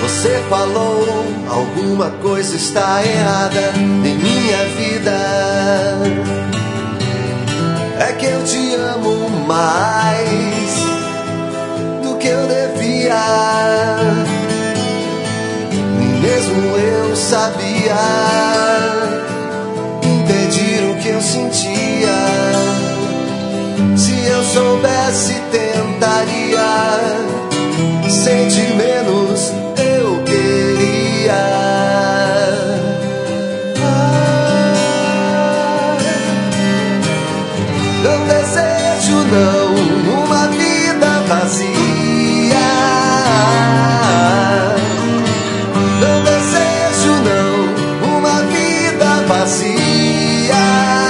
Você falou, alguma coisa está errada em minha vida. É que eu te amo mais do que eu devia. Nem mesmo eu sabia impedir o que eu sentia. Se eu soubesse, tentaria sentir menos. Eu queria. Não desejo não uma vida vazia. Não desejo não uma vida vazia.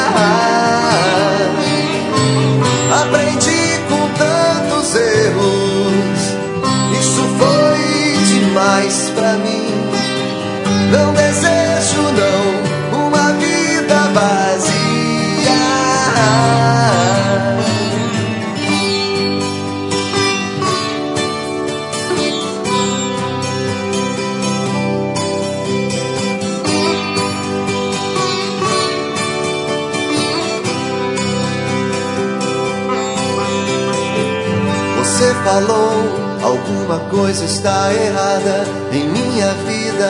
Aprendi com tantos erros, isso foi demais pra mim. Não desejo não uma vida vazia. Você falou, alguma coisa está errada em minha vida.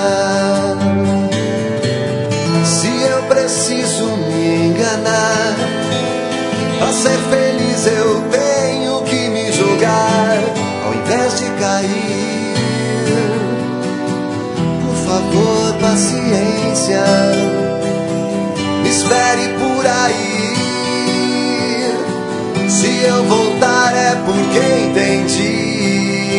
Se eu preciso me enganar, pra ser feliz eu tenho que me jogar ao invés de cair. Por favor, paciência, me espere por aí. Se eu voltar é porque entendi